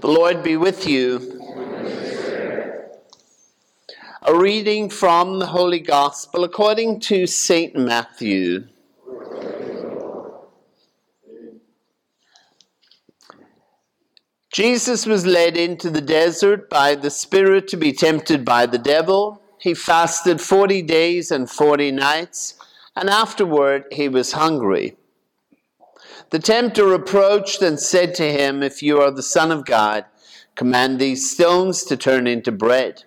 The Lord be with you. A reading from the Holy Gospel according to St. Matthew. Jesus was led into the desert by the Spirit to be tempted by the devil. He fasted 40 days and 40 nights, and afterward he was hungry. The tempter approached and said to him, "If you are the Son of God, command these stones to turn into bread."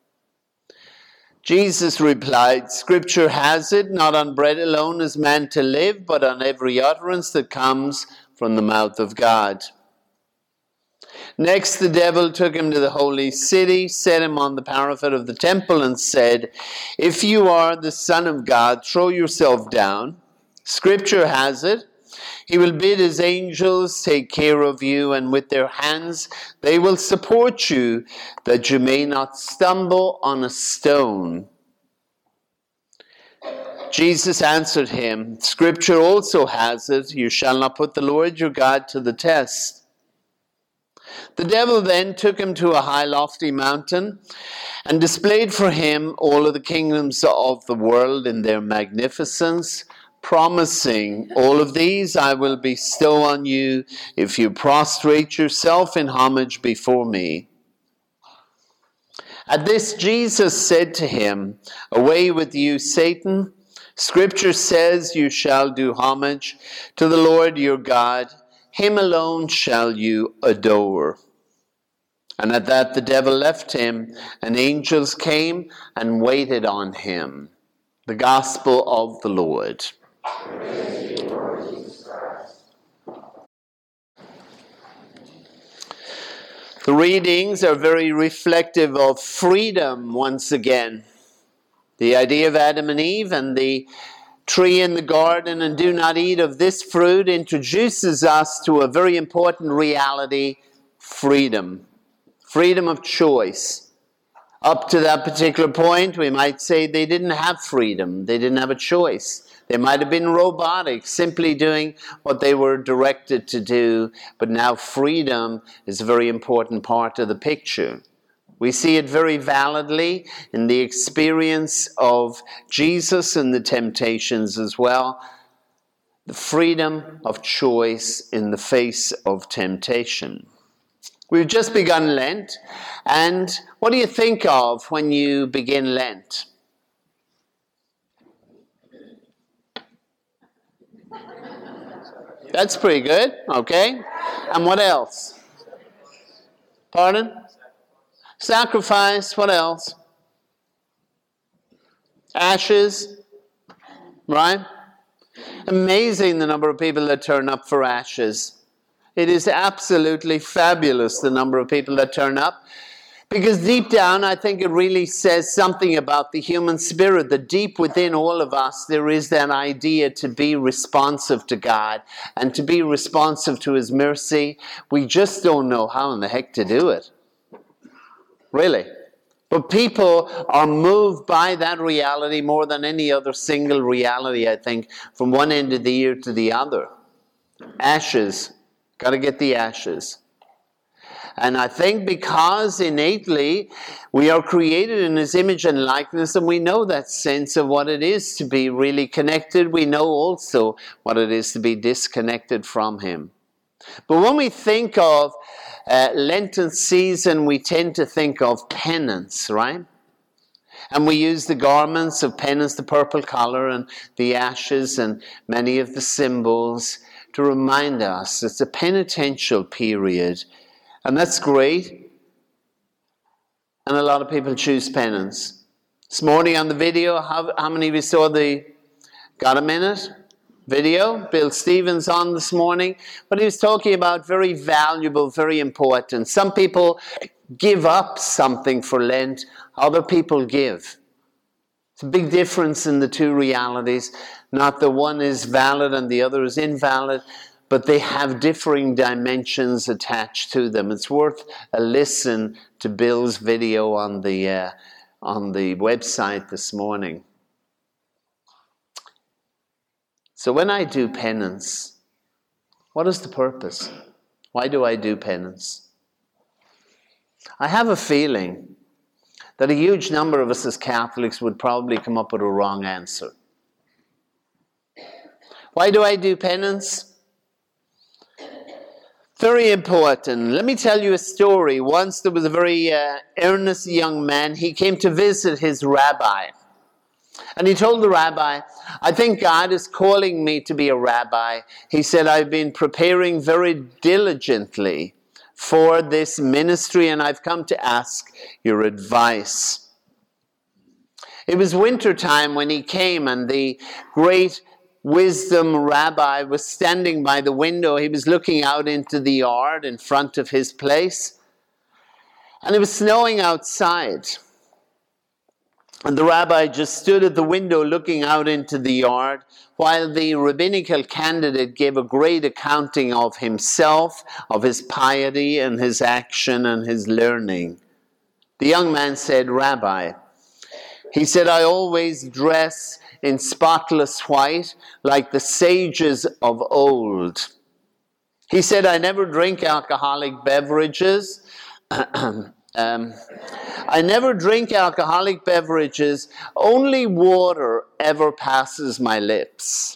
Jesus replied, "Scripture has it, not on bread alone is man to live, but on every utterance that comes from the mouth of God." Next, the devil took him to the holy city, set him on the parapet of the temple, and said, "If you are the Son of God, throw yourself down. Scripture has it, He will bid His angels take care of you, and with their hands they will support you, that you may not stumble on a stone." Jesus answered him, "Scripture also has it, you shall not put the Lord your God to the test." The devil then took him to a high lofty mountain and displayed for him all of the kingdoms of the world in their magnificence, promising, "All of these I will bestow on you if you prostrate yourself in homage before me." At this Jesus said to him, "Away with you, Satan. Scripture says you shall do homage to the Lord your God. Him alone shall you adore." And at that the devil left him, and angels came and waited on him. The Gospel of the Lord. The readings are very reflective of freedom once again. The idea of Adam and Eve and the tree in the garden and "do not eat of this fruit" introduces us to a very important reality: freedom. Freedom of choice. Up to that particular point, we might say they didn't have freedom. They didn't have a choice. They might have been robotic, simply doing what they were directed to do. But now freedom is a very important part of the picture. We see it very validly in the experience of Jesus and the temptations as well. The freedom of choice in the face of temptation. We've just begun Lent, and what do you think of when you begin Lent? That's pretty good, okay. And what else? Pardon? Sacrifice, what else? Ashes, right? Amazing the number of people that turn up for ashes. It is absolutely fabulous, the number of people that turn up. Because deep down, I think it really says something about the human spirit, that deep within all of us, there is that idea to be responsive to God and to be responsive to His mercy. We just don't know how in the heck to do it. Really. But people are moved by that reality more than any other single reality, I think, from one end of the year to the other. Ashes. Got to get the ashes. And I think because innately we are created in His image and likeness, and we know that sense of what it is to be really connected, we know also what it is to be disconnected from Him. But when we think of Lenten season, we tend to think of penance, right? And we use the garments of penance, the purple color and the ashes and many of the symbols to remind us it's a penitential period. And that's great. And a lot of people choose penance. This morning on the video, how many of you saw the Got a Minute video? Bill Stevens on this morning. But he was talking about very valuable, very important. Some people give up something for Lent. Other people give. It's a big difference in the two realities. Not that one is valid and the other is invalid, but they have differing dimensions attached to them. It's worth a listen to Bill's video on the website this morning. So when I do penance, what is the purpose? Why do I do penance? I have a feeling that a huge number of us as Catholics would probably come up with a wrong answer. Why do I do penance? Very important. Let me tell you a story. Once there was a very earnest young man. He came to visit his rabbi. And he told the rabbi, I think God is calling me to be a rabbi. He said, I've been preparing very diligently for this ministry, and I've come to ask your advice. It was winter time when he came, and the great wisdom rabbi was standing by the window. He was looking out into the yard in front of his place, and it was snowing outside. And the rabbi just stood at the window looking out into the yard while the rabbinical candidate gave a great accounting of himself, of his piety and his action and his learning. The young man said, Rabbi, he said, I always dress in spotless white like the sages of old. He said, I never drink alcoholic beverages. I never drink alcoholic beverages. Only water ever passes my lips.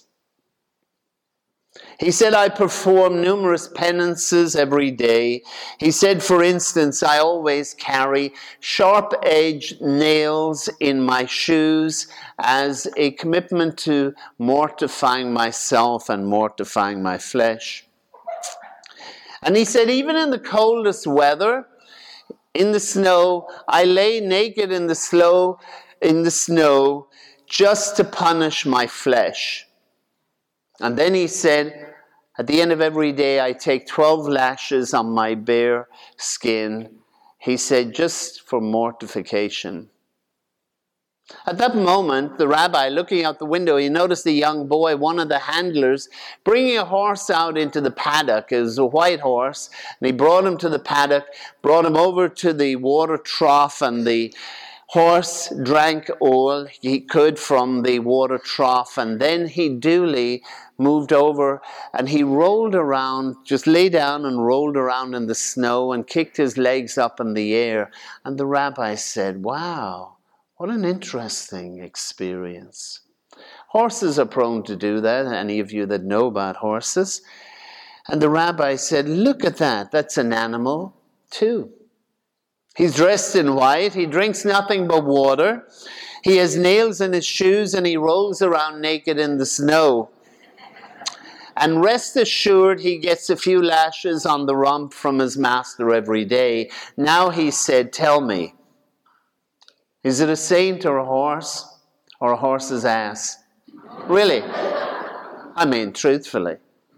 He said, I perform numerous penances every day. He said, for instance, I always carry sharp-edged nails in my shoes as a commitment to mortifying myself and mortifying my flesh. And he said, even in the coldest weather, in the snow, I lay naked in the snow just to punish my flesh. And then he said, at the end of every day, I take 12 lashes on my bare skin. He said, just for mortification. At that moment, the rabbi, looking out the window, he noticed a young boy, one of the handlers, bringing a horse out into the paddock. It was a white horse, and he brought him to the paddock, brought him over to the water trough, and the horse drank all he could from the water trough, and then he duly moved over, and he rolled around, just lay down and rolled around in the snow and kicked his legs up in the air. And the rabbi said, wow, what an interesting experience. Horses are prone to do that, any of you that know about horses. And the rabbi said, look at that, that's an animal too. He's dressed in white, he drinks nothing but water, he has nails in his shoes, and he rolls around naked in the snow. And rest assured, he gets a few lashes on the rump from his master every day. Now he said, tell me, is it a saint or a horse's ass? Really? I mean, truthfully.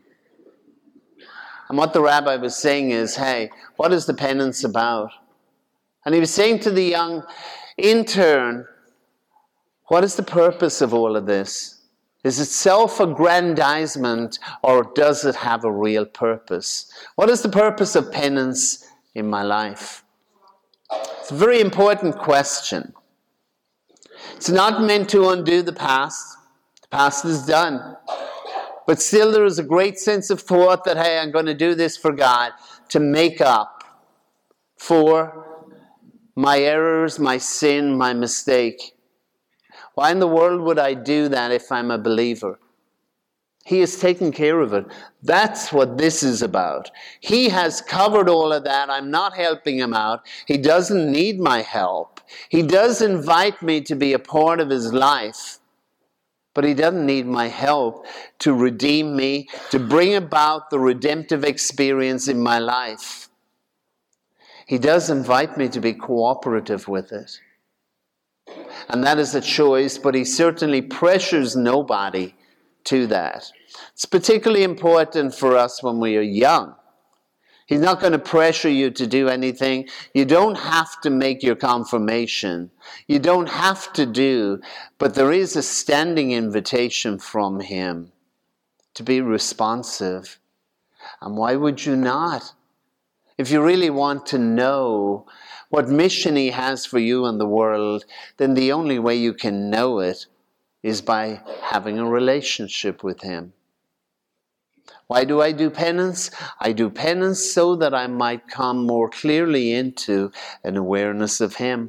And what the rabbi was saying is, hey, what is the penance about? And he was saying to the young intern, what is the purpose of all of this? Is it self-aggrandizement, or does it have a real purpose? What is the purpose of penance in my life? It's a very important question. It's not meant to undo the past. The past is done. But still there is a great sense of thought that, hey, I'm going to do this for God to make up for my errors, my sin, my mistake. Why in the world would I do that if I'm a believer? He has taken care of it. That's what this is about. He has covered all of that. I'm not helping him out. He doesn't need my help. He does invite me to be a part of his life. But he doesn't need my help to redeem me, to bring about the redemptive experience in my life. He does invite me to be cooperative with it. And that is a choice, but he certainly pressures nobody to that. It's particularly important for us when we are young. He's not going to pressure you to do anything. You don't have to make your confirmation. You don't have to do, but there is a standing invitation from him to be responsive. And why would you not? If you really want to know what mission he has for you in the world, then the only way you can know it is by having a relationship with him. Why do I do penance? I do penance so that I might come more clearly into an awareness of Him.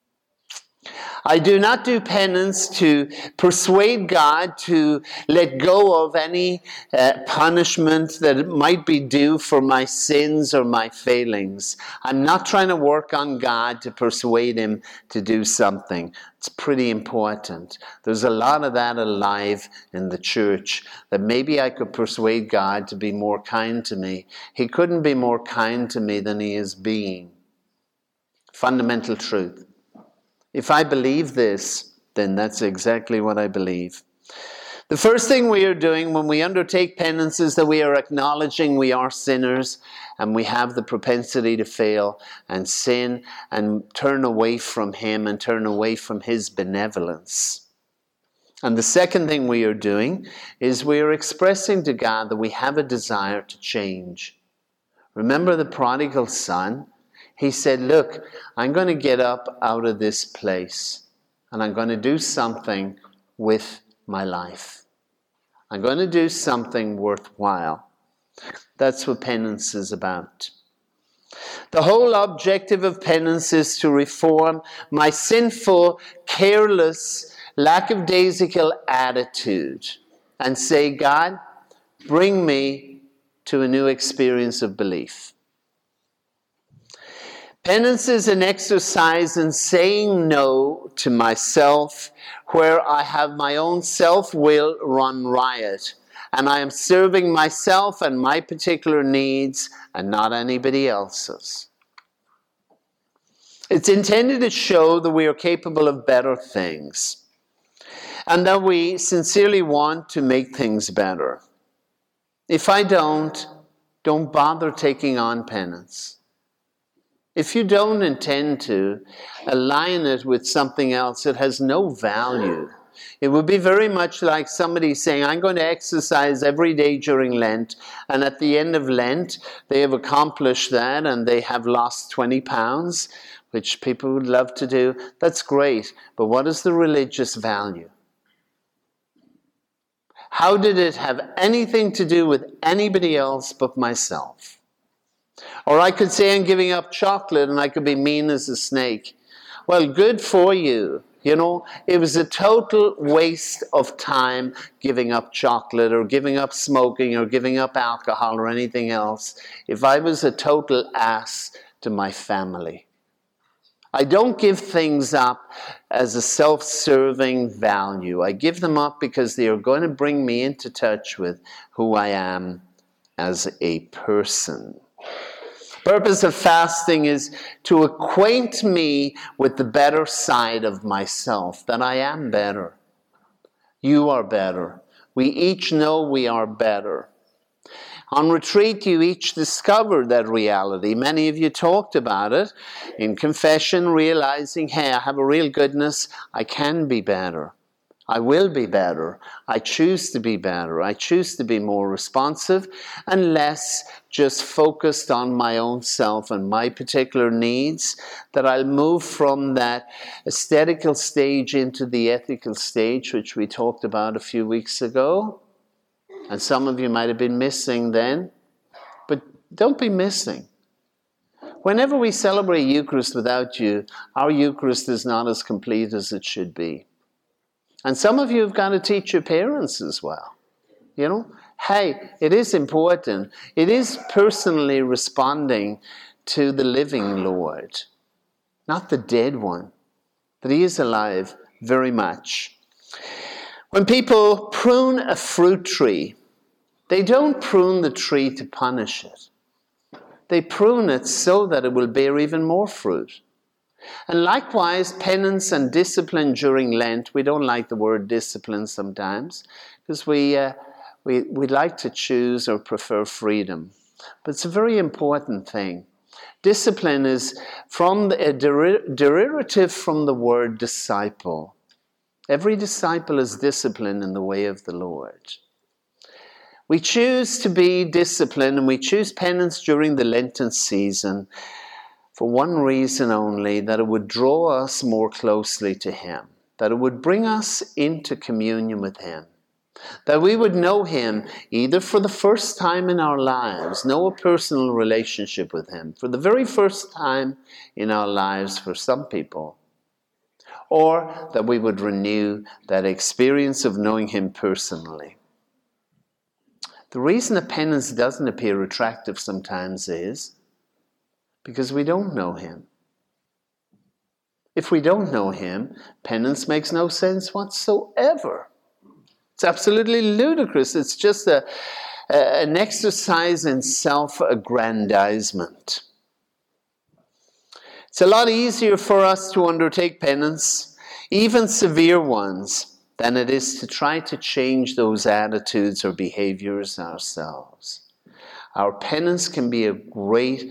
I do not do penance to persuade God to let go of any punishment that might be due for my sins or my failings. I'm not trying to work on God to persuade Him to do something. It's pretty important. There's a lot of that alive in the church, that maybe I could persuade God to be more kind to me. He couldn't be more kind to me than He is being. Fundamental truth. If I believe this, then that's exactly what I believe. The first thing we are doing when we undertake penance is that we are acknowledging we are sinners and we have the propensity to fail and sin and turn away from Him and turn away from His benevolence. And the second thing we are doing is we are expressing to God that we have a desire to change. Remember the prodigal son? He said, look, I'm going to get up out of this place and I'm going to do something with my life. I'm going to do something worthwhile. That's what penance is about. The whole objective of penance is to reform my sinful, careless, lackadaisical attitude and say, God, bring me to a new experience of belief. Penance is an exercise in saying no to myself, where I have my own self-will run riot, and I am serving myself and my particular needs and not anybody else's. It's intended to show that we are capable of better things, and that we sincerely want to make things better. If I don't bother taking on penance. If you don't intend to align it with something else, it has no value. It would be very much like somebody saying, I'm going to exercise every day during Lent, and at the end of Lent, they have accomplished that and they have lost 20 pounds, which people would love to do. That's great, but what is the religious value? How did it have anything to do with anybody else but myself? Or I could say I'm giving up chocolate and I could be mean as a snake. Well, good for you. You know, it was a total waste of time giving up chocolate or giving up smoking or giving up alcohol or anything else if I was a total ass to my family. I don't give things up as a self-serving value. I give them up because they are going to bring me into touch with who I am as a person. The purpose of fasting is to acquaint me with the better side of myself, that I am better. You are better. We each know we are better. On retreat, you each discovered that reality. Many of you talked about it in confession, realizing, hey, I have a real goodness. I can be better. I will be better. I choose to be better. I choose to be more responsive and less just focused on my own self and my particular needs, that I'll move from that aesthetical stage into the ethical stage, which we talked about a few weeks ago. And some of you might have been missing then, but don't be missing. Whenever we celebrate Eucharist without you, our Eucharist is not as complete as it should be. And some of you have got to teach your parents as well. You know, hey, it is important. It is personally responding to the living Lord, not the dead one, that He is alive very much. When people prune a fruit tree, they don't prune the tree to punish it. They prune it so that it will bear even more fruit. And likewise, penance and discipline during Lent. We don't like the word discipline sometimes because we like to choose or prefer freedom. But it's a very important thing. Discipline is from a derivative from the word disciple. Every disciple is disciplined in the way of the Lord. We choose to be disciplined and we choose penance during the Lenten season for one reason only, that it would draw us more closely to Him, that it would bring us into communion with Him. That we would know him either for the first time in our lives, know a personal relationship with him for the very first time in our lives for some people, or that we would renew that experience of knowing him personally. The reason that penance doesn't appear attractive sometimes is because we don't know him. If we don't know him, penance makes no sense whatsoever. It's absolutely ludicrous. It's just an exercise in self-aggrandizement. It's a lot easier for us to undertake penance, even severe ones, than it is to try to change those attitudes or behaviors ourselves. Our penance can be a great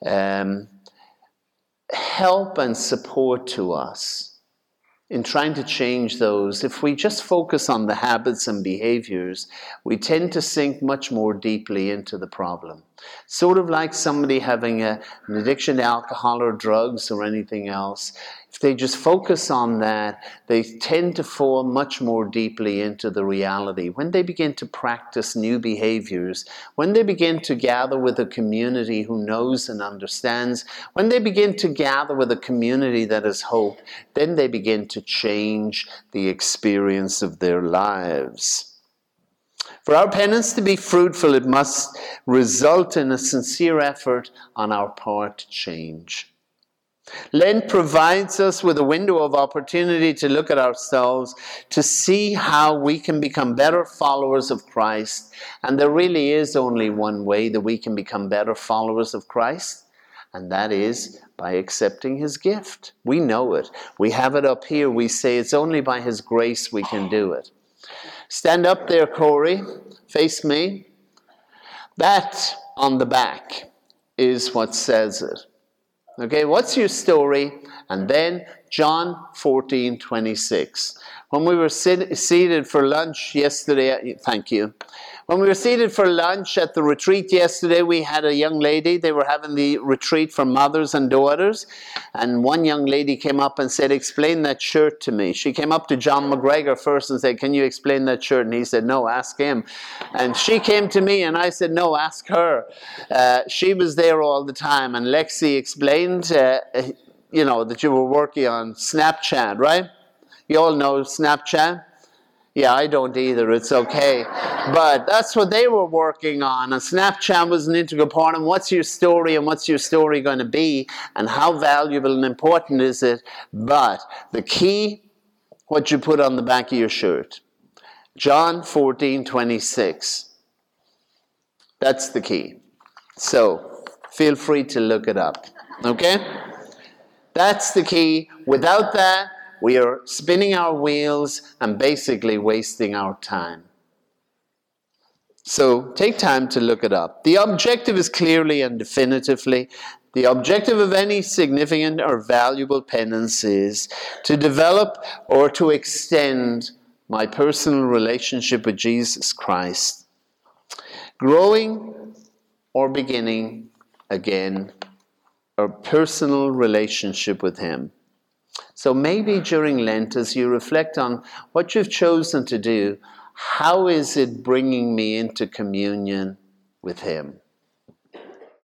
help and support to us in trying to change those. If we just focus on the habits and behaviors, we tend to sink much more deeply into the problem. Sort of like somebody having an addiction to alcohol or drugs or anything else. If they just focus on that, they tend to fall much more deeply into the reality. When they begin to practice new behaviors, when they begin to gather with a community who knows and understands, when they begin to gather with a community that has hope, then they begin to change the experience of their lives. For our penance to be fruitful, it must result in a sincere effort on our part to change. Lent provides us with a window of opportunity to look at ourselves, to see how we can become better followers of Christ. And there really is only one way that we can become better followers of Christ, and that is by accepting his gift. We know it. We have it up here. We say it's only by his grace we can do it. Stand up there, Corey. Face me. That on the back is what says it. Okay, what's your story? And then John 14:26. When we were seated for lunch yesterday, thank you. When we were seated for lunch at the retreat yesterday, we had a young lady. They were having the retreat for mothers and daughters. And one young lady came up and said, explain that shirt to me. She came up to John McGregor first and said, can you explain that shirt? And he said, no, ask him. And she came to me and I said, no, ask her. She was there all the time. And Lexi explained, that you were working on Snapchat, right? You all know Snapchat? Yeah, I don't either. It's okay. But that's what they were working on. And Snapchat was an integral part. And what's your story and what's your story going to be? And how valuable and important is it? But the key, what you put on the back of your shirt. John 14:26. That's the key. So feel free to look it up. Okay? That's the key. Without that, we are spinning our wheels and basically wasting our time. So take time to look it up. The objective is clearly and definitively, the objective of any significant or valuable penance is to develop or to extend my personal relationship with Jesus Christ. Growing or beginning again a personal relationship with him. So maybe during Lent, as you reflect on what you've chosen to do, how is it bringing me into communion with him?